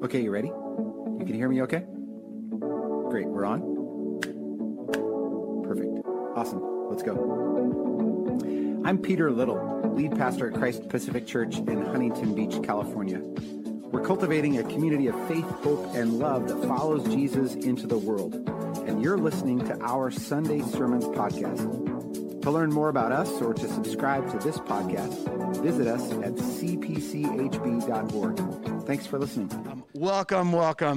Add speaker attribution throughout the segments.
Speaker 1: Okay, you ready? You can hear me okay? Great, we're on? Perfect. Awesome. Let's go. I'm Peter Little, lead pastor at Christ Pacific Church in Huntington Beach, California. We're cultivating a community of faith, hope, and love that follows Jesus into the world. And you're listening to our Sunday Sermons podcast. To learn more about us or to subscribe to this podcast, visit us at cpchb.org. Thanks for listening.
Speaker 2: Welcome.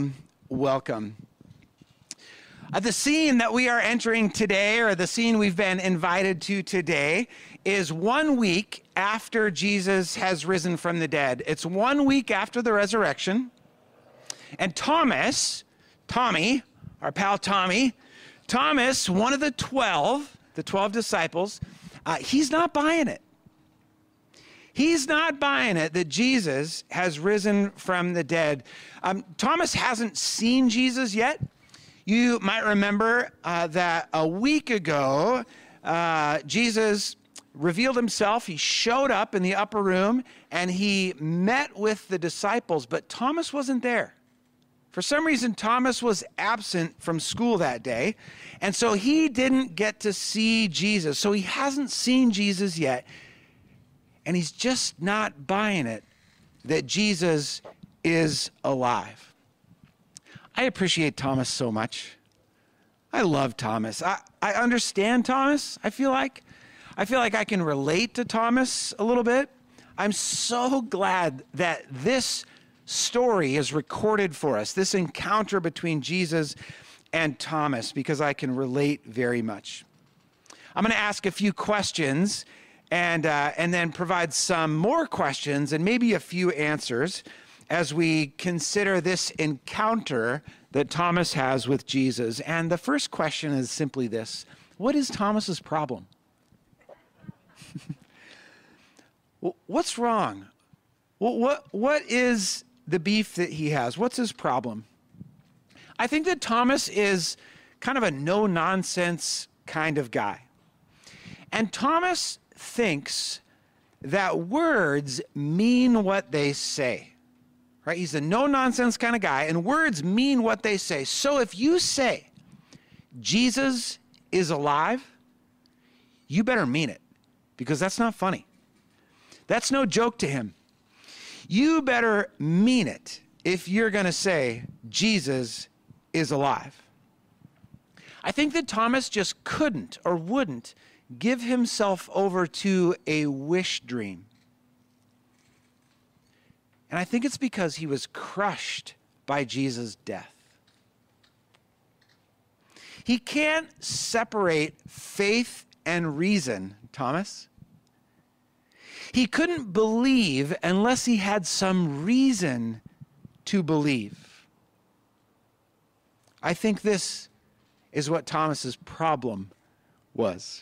Speaker 2: The scene that we are entering today, or the scene we've been invited to today, is 1 week after Jesus has risen from the dead. It's 1 week after the resurrection. And Tommy, our pal Thomas, one of the 12 disciples, he's not buying it. He's not buying it that Jesus has risen from the dead. Thomas hasn't seen Jesus yet. You might remember that a week ago, Jesus revealed himself. He showed up in the upper room and he met with the disciples, but Thomas wasn't there. For some reason, Thomas was absent from school that day, and so he didn't get to see Jesus. So he hasn't seen Jesus yet, and he's just not buying it that Jesus is alive. I appreciate Thomas so much. I love Thomas. I understand Thomas, I feel like. I feel like I can relate to Thomas a little bit. I'm so glad that this story is recorded for us, this encounter between Jesus and Thomas, because I can relate very much. I'm going to ask a few questions and then provide some more questions and maybe a few answers as we consider this encounter that Thomas has with Jesus. And the first question is simply this: what is Thomas's problem? What's wrong? What is the beef that he has? What's his problem? I think that Thomas is kind of a no-nonsense kind of guy. And Thomas thinks that words mean what they say. Right? He's a no-nonsense kind of guy, and words mean what they say. So if you say Jesus is alive, you better mean it, because that's not funny. That's no joke to him. You better mean it if you're going to say Jesus is alive. I think that Thomas just couldn't or wouldn't give himself over to a wish dream. And I think it's because he was crushed by Jesus' death. He can't separate faith and reason, Thomas. He couldn't believe unless he had some reason to believe. I think this is what Thomas's problem was.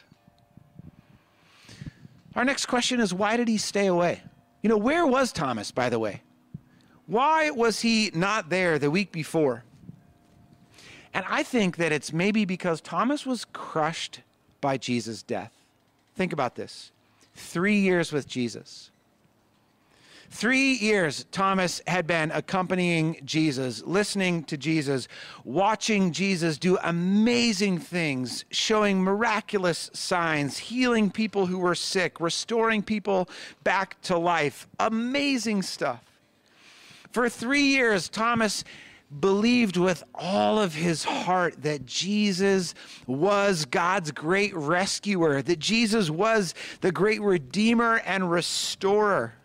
Speaker 2: Our next question is, why did he stay away? Where was Thomas, by the way? Why was he not there the week before? And I think that it's maybe because Thomas was crushed by Jesus' death. Think about this. 3 years with Jesus. 3 years Thomas had been accompanying Jesus, listening to Jesus, watching Jesus do amazing things, showing miraculous signs, healing people who were sick, restoring people back to life. Amazing stuff. For 3 years, Thomas believed with all of his heart that Jesus was God's great rescuer, that Jesus was the great redeemer and restorer.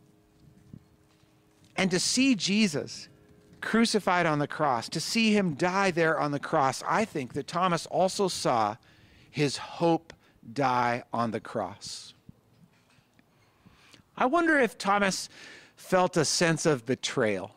Speaker 2: And to see Jesus crucified on the cross, to see him die there on the cross, I think that Thomas also saw his hope die on the cross. I wonder if Thomas felt a sense of betrayal.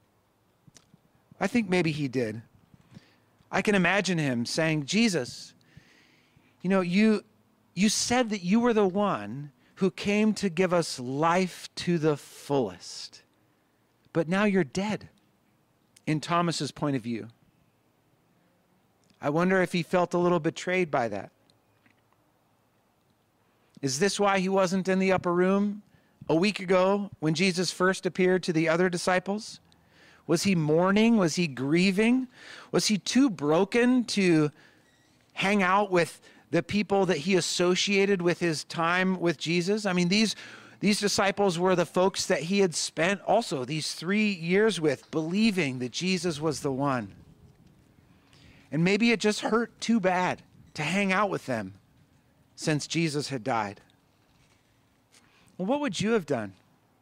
Speaker 2: I think maybe he did. I can imagine him saying, Jesus, you said that you were the one who came to give us life to the fullest, but now you're dead, in Thomas's point of view. I wonder if he felt a little betrayed by that. Is this why he wasn't in the upper room a week ago when Jesus first appeared to the other disciples? Was he mourning? Was he grieving? Was he too broken to hang out with the people that he associated with his time with Jesus? I mean, these disciples were the folks that he had spent also these 3 years with, believing that Jesus was the one. And maybe it just hurt too bad to hang out with them since Jesus had died. Well, what would you have done?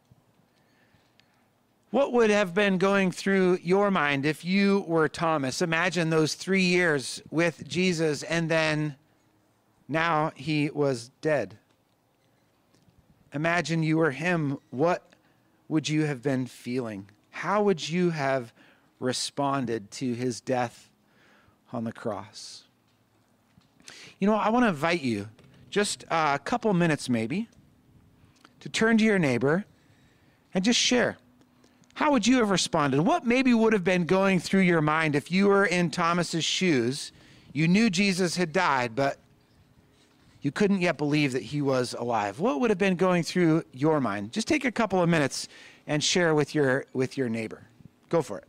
Speaker 2: What would have been going through your mind if you were Thomas? Imagine those 3 years with Jesus, and then now he was dead. Imagine you were him. What would you have been feeling? How would you have responded to his death on the cross? You know, I want to invite you, just a couple minutes maybe, to turn to your neighbor and just share. How would you have responded? What maybe would have been going through your mind if you were in Thomas's shoes? You knew Jesus had died, but you couldn't yet believe that he was alive. What would have been going through your mind? Just take a couple of minutes and share with your neighbor. Go for it.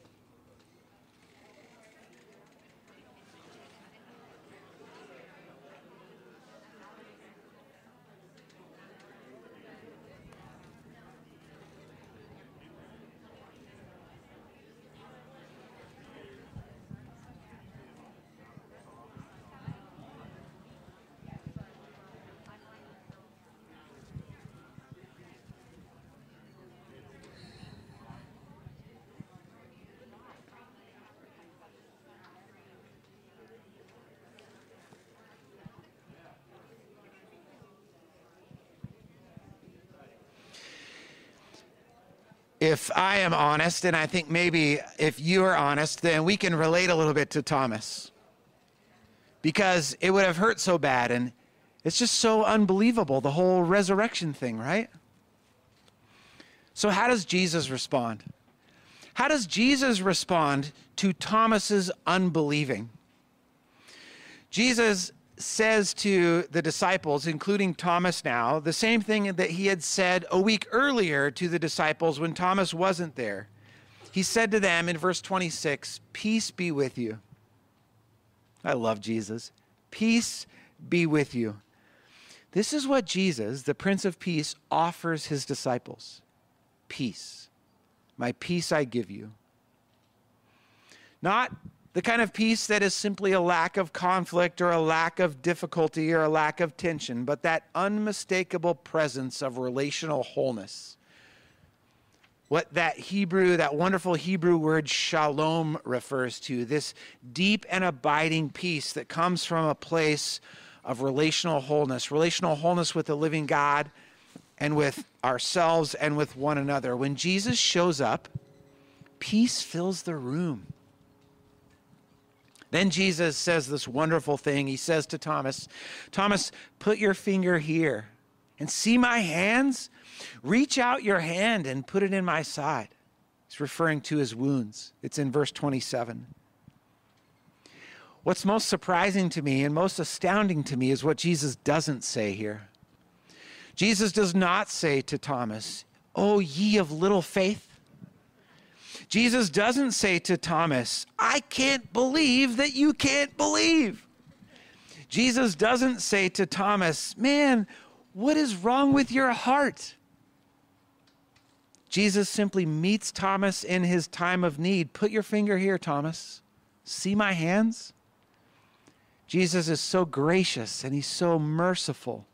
Speaker 2: If I am honest, and I think maybe if you are honest, then we can relate a little bit to Thomas. Because it would have hurt so bad, and it's just so unbelievable, the whole resurrection thing, right? So how does Jesus respond? How does Jesus respond to Thomas's unbelieving? Jesus says to the disciples, including Thomas now, the same thing that he had said a week earlier to the disciples when Thomas wasn't there. He said to them in verse 26, "Peace be with you." I love Jesus. Peace be with you. This is what Jesus, the Prince of Peace, offers his disciples. Peace. My peace I give you. Not the kind of peace that is simply a lack of conflict or a lack of difficulty or a lack of tension, but that unmistakable presence of relational wholeness. What that wonderful Hebrew word shalom refers to, this deep and abiding peace that comes from a place of relational wholeness with the living God and with ourselves and with one another. When Jesus shows up, peace fills the room. Then Jesus says this wonderful thing. He says to Thomas, "Thomas, put your finger here and see my hands. Reach out your hand and put it in my side." He's referring to his wounds. It's in verse 27. What's most surprising to me and most astounding to me is what Jesus doesn't say here. Jesus does not say to Thomas, "Oh, ye of little faith." Jesus doesn't say to Thomas, "I can't believe that you can't believe." Jesus doesn't say to Thomas, "Man, what is wrong with your heart?" Jesus simply meets Thomas in his time of need. "Put your finger here, Thomas. See my hands?" Jesus is so gracious and he's so merciful.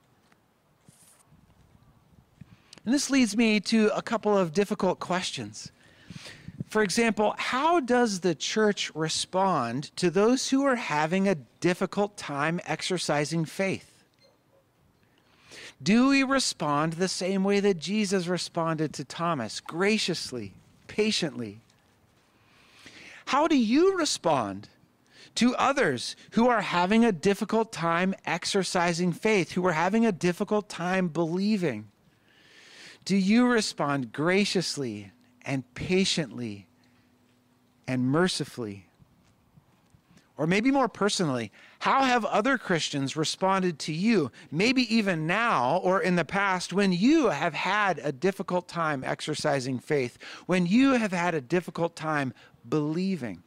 Speaker 2: And this leads me to a couple of difficult questions. For example, how does the church respond to those who are having a difficult time exercising faith? Do we respond the same way that Jesus responded to Thomas, graciously, patiently? How do you respond to others who are having a difficult time exercising faith, who are having a difficult time believing? Do you respond graciously and patiently and mercifully? Or maybe more personally, how have other Christians responded to you, maybe even now or in the past, when you have had a difficult time exercising faith, when you have had a difficult time believing?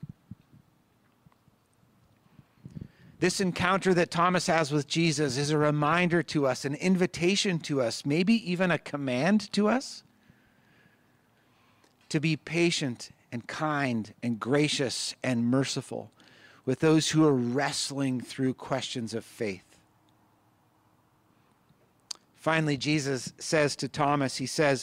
Speaker 2: This encounter that Thomas has with Jesus is a reminder to us, an invitation to us, maybe even a command to us to be patient and kind and gracious and merciful with those who are wrestling through questions of faith. Finally, Jesus says to Thomas, he says,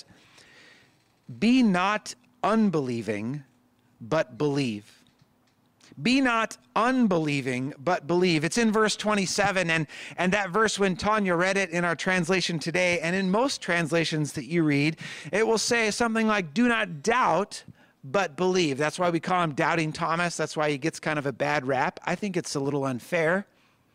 Speaker 2: "Be not unbelieving, but believe." Be not unbelieving, but believe. It's in verse 27, and that verse, when Tanya read it in our translation today, and in most translations that you read, it will say something like, "Do not doubt, but believe." That's why we call him Doubting Thomas. That's why he gets kind of a bad rap. I think it's a little unfair.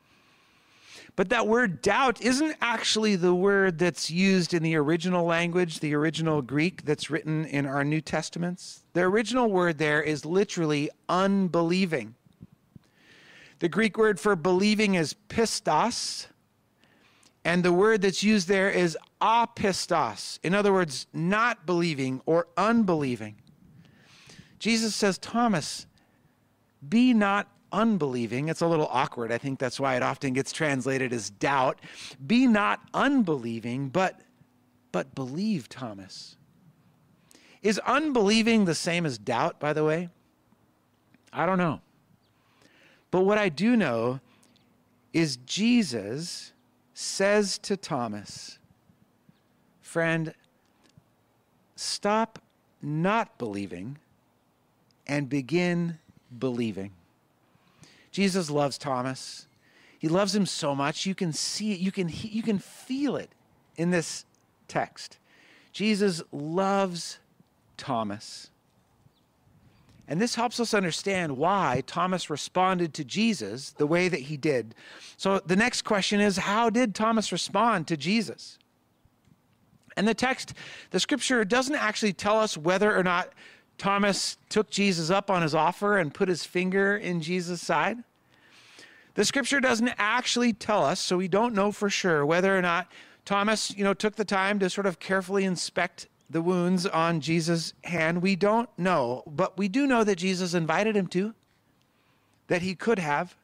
Speaker 2: But that word doubt isn't actually the word that's used in the original language, the original Greek that's written in our New Testaments. The original word there is literally unbelieving. The Greek word for believing is pistos, and the word that's used there is apistos. In other words, not believing or unbelieving. Jesus says, Thomas, be not unbelieving. It's a little awkward. I think that's why it often gets translated as doubt. Be not unbelieving, but believe, Thomas. Is unbelieving the same as doubt, by the way? I don't know. But what I do know is Jesus says to Thomas, friend, stop not believing and begin believing. Jesus loves Thomas. He loves him so much. You can see it. You can feel it in this text. Jesus loves Thomas. And this helps us understand why Thomas responded to Jesus the way that he did. So the next question is, how did Thomas respond to Jesus? And the scripture doesn't actually tell us whether or not Thomas took Jesus up on his offer and put his finger in Jesus' side. The scripture doesn't actually tell us, so we don't know for sure whether or not Thomas, took the time to sort of carefully inspect the wounds on Jesus' hand. We don't know, but we do know that Jesus invited him to, that he could have.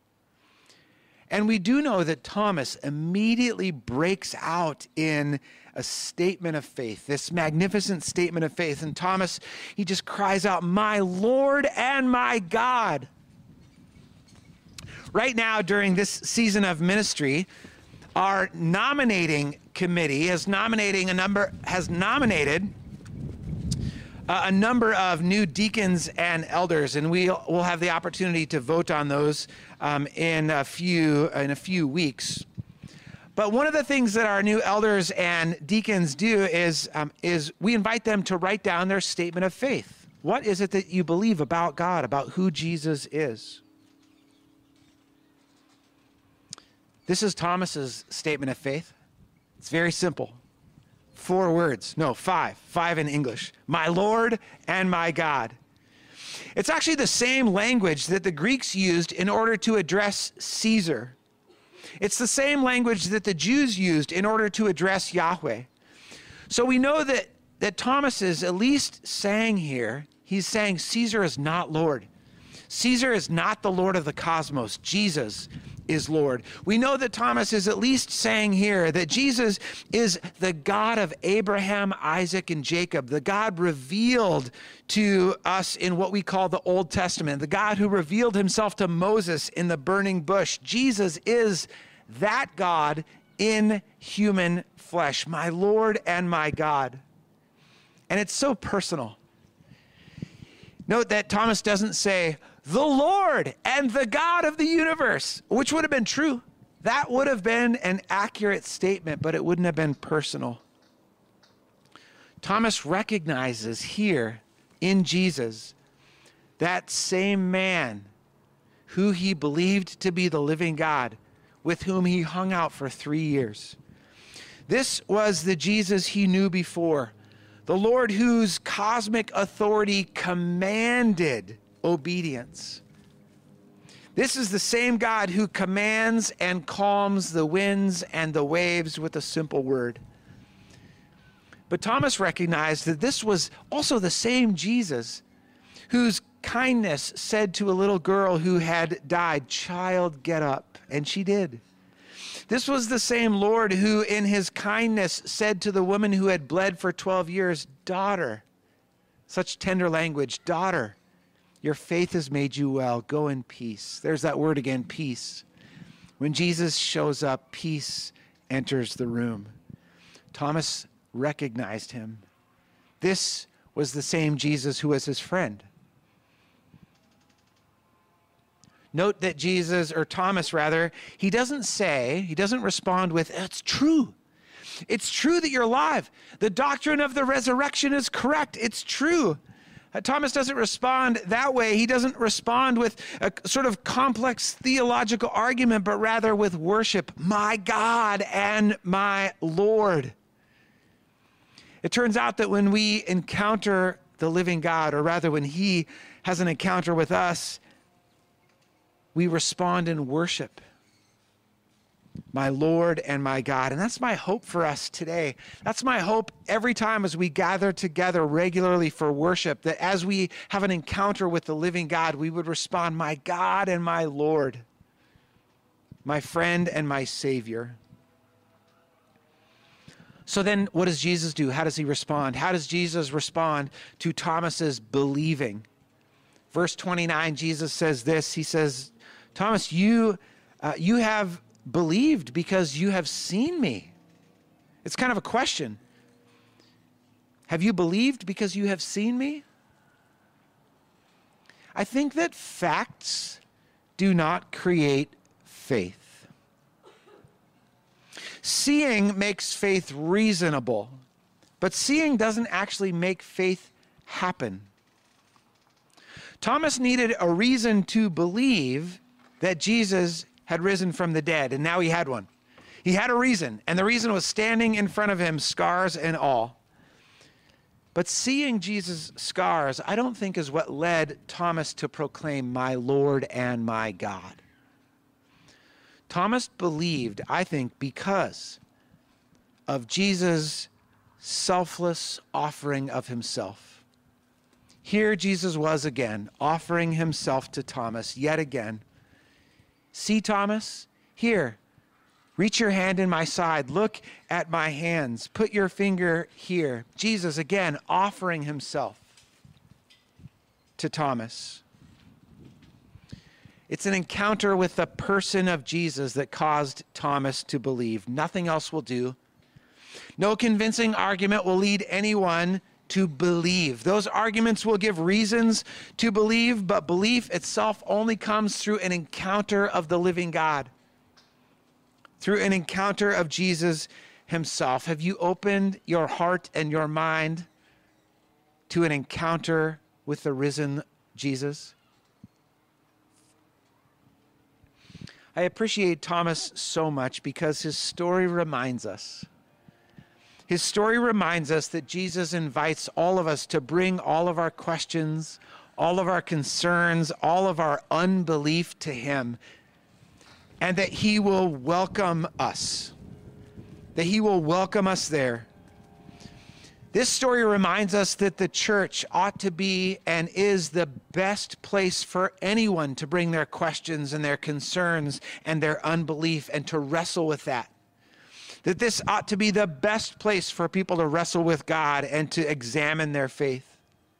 Speaker 2: And we do know that Thomas immediately breaks out in a statement of faith, this magnificent statement of faith. And Thomas, he just cries out, "My Lord and my God." Right now, during this season of ministry, our nominating committee has nominated a number of new deacons and elders, and we'll have the opportunity to vote on those in a few weeks. But one of the things that our new elders and deacons do is we invite them to write down their statement of faith. What is it that you believe about God, about who Jesus is? This is Thomas's statement of faith. It's very simple. 4 words. No, 5. 5 in English. My Lord and my God. It's actually the same language that the Greeks used in order to address Caesar. It's the same language that the Jews used in order to address Yahweh. So we know that Thomas is at least saying here, he's saying Caesar is not Lord. Caesar is not the Lord of the cosmos. Jesus is Lord. We know that Thomas is at least saying here that Jesus is the God of Abraham, Isaac, and Jacob, the God revealed to us in what we call the Old Testament, the God who revealed himself to Moses in the burning bush. Jesus is that God in human flesh, my Lord and my God. And it's so personal. Note that Thomas doesn't say, the Lord and the God of the universe, which would have been true. That would have been an accurate statement, but it wouldn't have been personal. Thomas recognizes here in Jesus that same man who he believed to be the living God, with whom he hung out for 3 years. This was the Jesus he knew before, the Lord whose cosmic authority commanded obedience. This is the same God who commands and calms the winds and the waves with a simple word. But Thomas recognized that this was also the same Jesus whose kindness said to a little girl who had died, "Child, get up." And she did. This was the same Lord who in his kindness said to the woman who had bled for 12 years, "Daughter," such tender language, "Daughter, your faith has made you well. Go in peace." There's that word again, peace. When Jesus shows up, peace enters the room. Thomas recognized him. This was the same Jesus who was his friend. Note that Thomas, he doesn't respond with, "It's true. It's true that you're alive. The doctrine of the resurrection is correct. It's true." Thomas doesn't respond that way. He doesn't respond with a sort of complex theological argument, but rather with worship. "My God and my Lord." It turns out that when we encounter the living God, or rather when he has an encounter with us, we respond in worship. My Lord and my God. And that's my hope for us today. That's my hope every time as we gather together regularly for worship, that as we have an encounter with the living God, we would respond, "My God and my Lord, my friend and my Savior." So then what does Jesus do? How does he respond? How does Jesus respond to Thomas's believing? Verse 29, Jesus says this. He says, "Thomas, you have believed because you have seen me." It's kind of a question. Have you believed because you have seen me? I think that facts do not create faith. Seeing makes faith reasonable, but seeing doesn't actually make faith happen. Thomas needed a reason to believe that Jesus had risen from the dead, and now he had one. He had a reason, and the reason was standing in front of him, scars and all. But seeing Jesus' scars, I don't think is what led Thomas to proclaim, "My Lord and my God." Thomas believed, I think, because of Jesus' selfless offering of himself. Here Jesus was again, offering himself to Thomas yet again. "See, Thomas, here, reach your hand in my side. Look at my hands. Put your finger here." Jesus again offering himself to Thomas. It's an encounter with the person of Jesus that caused Thomas to believe. Nothing else will do. No convincing argument will lead anyone to believe. Those arguments will give reasons to believe, but belief itself only comes through an encounter of the living God, through an encounter of Jesus himself. Have you opened your heart and your mind to an encounter with the risen Jesus? I appreciate Thomas so much because his story reminds us. His story reminds us that Jesus invites all of us to bring all of our questions, all of our concerns, all of our unbelief to him, and that he will welcome us, that he will welcome us there. This story reminds us that the church ought to be and is the best place for anyone to bring their questions and their concerns and their unbelief and to wrestle with that. That this ought to be the best place for people to wrestle with God and to examine their faith.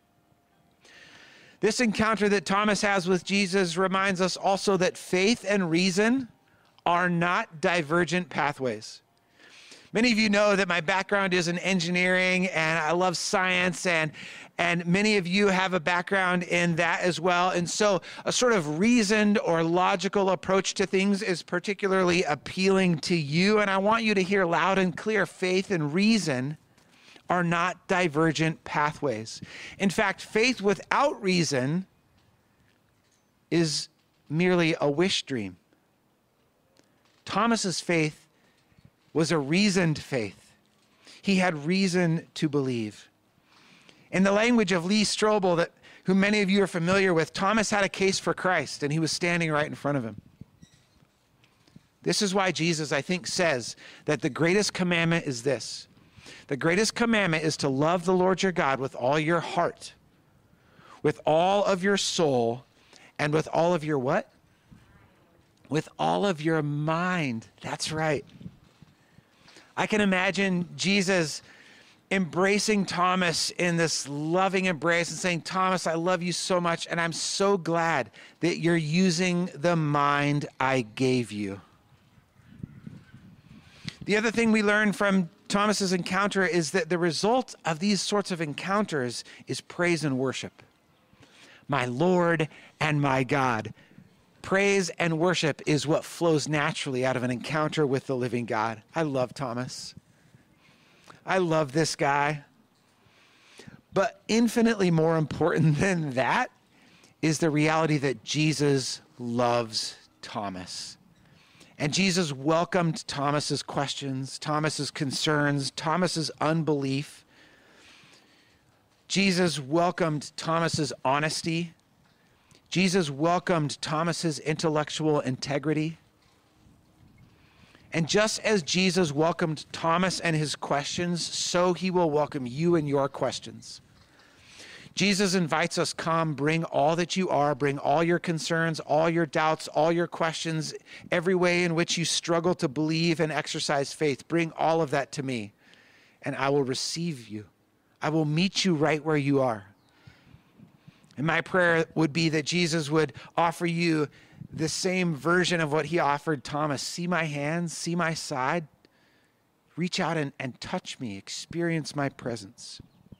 Speaker 2: This encounter that Thomas has with Jesus reminds us also that faith and reason are not divergent pathways. Many of you know that my background is in engineering and I love science, and many of you have a background in that as well. And so a sort of reasoned or logical approach to things is particularly appealing to you. And I want you to hear loud and clear, faith and reason are not divergent pathways. In fact, faith without reason is merely a wish dream. Thomas's faith was a reasoned faith. He had reason to believe. In the language of Lee Strobel, that who many of you are familiar with, Thomas had a case for Christ, and he was standing right in front of him. This is why Jesus, I think, says that the greatest commandment is this. The greatest commandment is to love the Lord your God with all your heart, with all of your soul, and with all of your what? With all of your mind. That's right. I can imagine Jesus embracing Thomas in this loving embrace and saying, Thomas, I love you so much, and I'm so glad that you're using the mind I gave you. The other thing we learn from Thomas's encounter is that the result of these sorts of encounters is praise and worship. My Lord and my God. Praise and worship is what flows naturally out of an encounter with the living God. I love Thomas. I love this guy. But infinitely more important than that is the reality that Jesus loves Thomas. And Jesus welcomed Thomas's questions, Thomas's concerns, Thomas's unbelief. Jesus welcomed Thomas's honesty. Jesus welcomed Thomas's intellectual integrity. And just as Jesus welcomed Thomas and his questions, so he will welcome you and your questions. Jesus invites us, come, bring all that you are, bring all your concerns, all your doubts, all your questions, every way in which you struggle to believe and exercise faith. Bring all of that to me, and I will receive you. I will meet you right where you are. And my prayer would be that Jesus would offer you the same version of what he offered Thomas. See my hands, see my side. Reach out and touch me, experience my presence.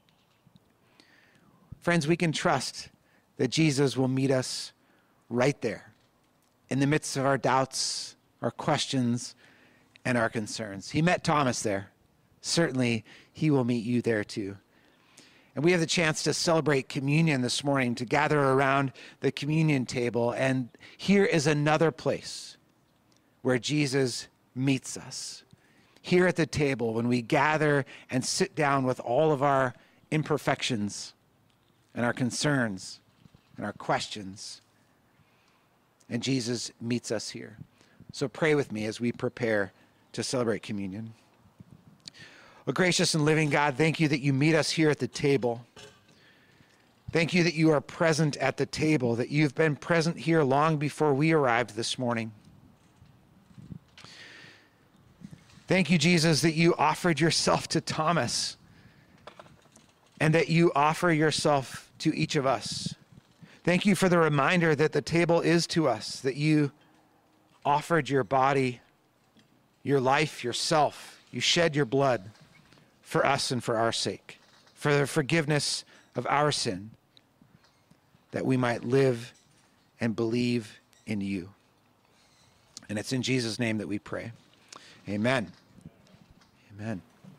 Speaker 2: Friends, we can trust that Jesus will meet us right there in the midst of our doubts, our questions, and our concerns. He met Thomas there. Certainly, he will meet you there too. And we have the chance to celebrate communion this morning, to gather around the communion table. And here is another place where Jesus meets us. Here at the table, when we gather and sit down with all of our imperfections and our concerns and our questions. And Jesus meets us here. So pray with me as we prepare to celebrate communion. Oh, gracious and living God, thank you that you meet us here at the table. Thank you that you are present at the table, that you've been present here long before we arrived this morning. Thank you, Jesus, that you offered yourself to Thomas and that you offer yourself to each of us. Thank you for the reminder that the table is to us, that you offered your body, your life, yourself. You shed your blood for us and for our sake, for the forgiveness of our sin, that we might live and believe in you. And it's in Jesus' name that we pray. Amen. Amen.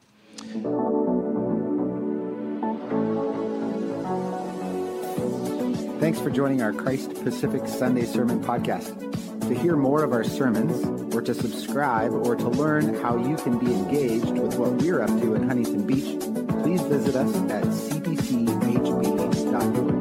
Speaker 1: Thanks for joining our Christ Pacific Sunday Sermon Podcast. To hear more of our sermons, or to subscribe, or to learn how you can be engaged with what we're up to in Huntington Beach, please visit us at cpchb.org.